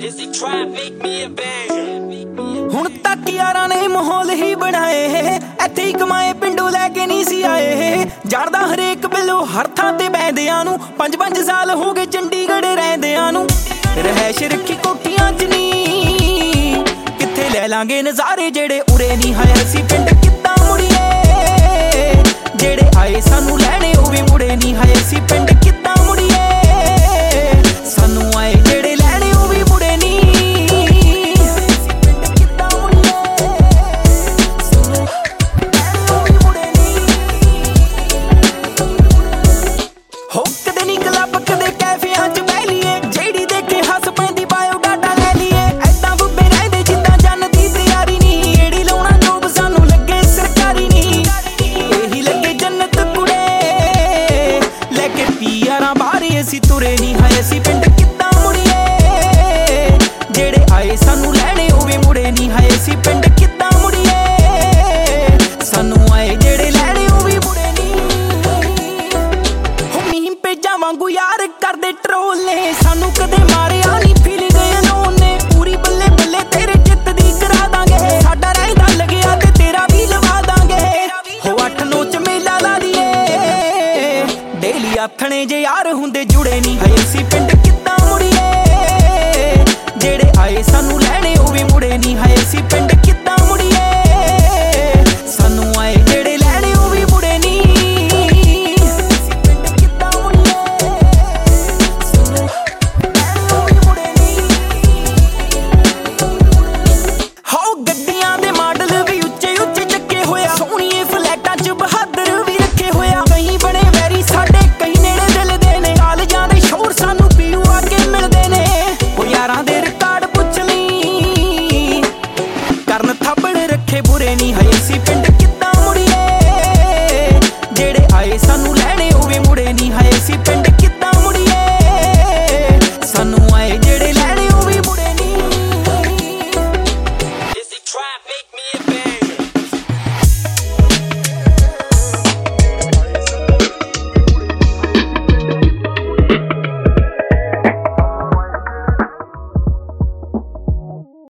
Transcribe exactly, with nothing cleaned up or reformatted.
ਹੁਣ तक यारां ने माहौल ही बनाए इत्थे ही कमाए पिंडों लैके नहीं सी आए जानदा हरेक बिलो हर थां ते बैंदियां नूं पंज पंज साल हो गए चंडीगढ़ रहिंदियां नूं रहैश रखी कोठियां च नी कित्थे ले लांगे नज़ारे जेड़े उरे नहीं हाए असीं पिंड किद्दां मुड़ीए जेड़े आए सानू लैणे ओह वी मुड़े नहीं हाए असीं पिंड किद्दां मुड़ीए सानू आए जेड़े लैणे ओह वी मुड़े नहीं ਅਸੀਂ ਤੁਰੇ ਨਹੀਂ ਹਾਏ ਅਸੀਂ ਪਿੰਡ ਕਿੱਦਾਂ ਮੁੜੀਏ ਜਿਹੜੇ ਆਏ ਸਾਨੂੰ ਲੈਣੇ ਉਹ ਵੀ ਮੁੜੇ ਨਹੀਂ ਹਾਏ ਅਸੀਂ ਪਿੰਡ ਕਿੱਦਾਂ ਮੁੜੀਏ ਸਾਨੂੰ ਆਏ ਜਿਹੜੇ ਲੈਣੇ ਉਹ ਵੀ ਮੁੜੇ ਨਹੀਂ ਹੋ ਮੀਂਹ ਪੇਜਾਂ ਵਾਂਗੂ ਯਾਰ ਕਰਦੇ ਟਰੋਲ ਨੇ ਸਾਨੂੰ ਕਦੇ ਮਾਰਿਆ ਨਹੀਂ ਫੀਲ ਗਏ ਅਲੋਨ ਨੇ ਪੂਰੀ ਬੱਲੇ ਬੱਲੇ ਤੇਰੇ ਜਿੱਤ ਦੀ ਕਰਾ ਦਾਂਗੇ ਸਾਡਾ ਰਹਿੰਦਾ ਲੱਗਿਆ ਤੇ ਤੇਰਾ ਵੀ ਲਵਾ ਦਾਂਗੇ ਹੋ ਅੱਠ ਨੌ ਚ ਮੇਲਾ ਲਾ ਦੀਏ डेली आथणे जे यार हुंदे जुड़े नहीं हाए असीं पिंड किद्दां मुड़ीए जेड़े आए सानू लैणे ओह वी मुड़े नहीं हाए असीं पिंड किद्दां मुड़ीए सानू आए जेड़े लैणे ओह वी मुड़े नहीं असीं पिंड किद्दां मुड़ीए सानू लैणे ओह वी मुड़े नहीं हो गड्डियां दे मॉडल भी उच्चे उच्चे चक्के होया सोहणीए फ्लैटां च बहादर भी रखे होया कहीं बड़े वैरी साडे कहीं नेड़े दिल दे ने कालजां दे शोर सानू पीऊ आके मिलदे ने ओ यारां दे रिकार्ड पुछ लई करन थप्पड़ रखे बुरे नहीं हाए असीं पिंड किद्दां मुड़ीए जेड़े आए सानू लैणे ओह वी मुड़े नहीं हाए असीं पिंड किद्दां मुड़ीए सानू आए जेड़े लैणे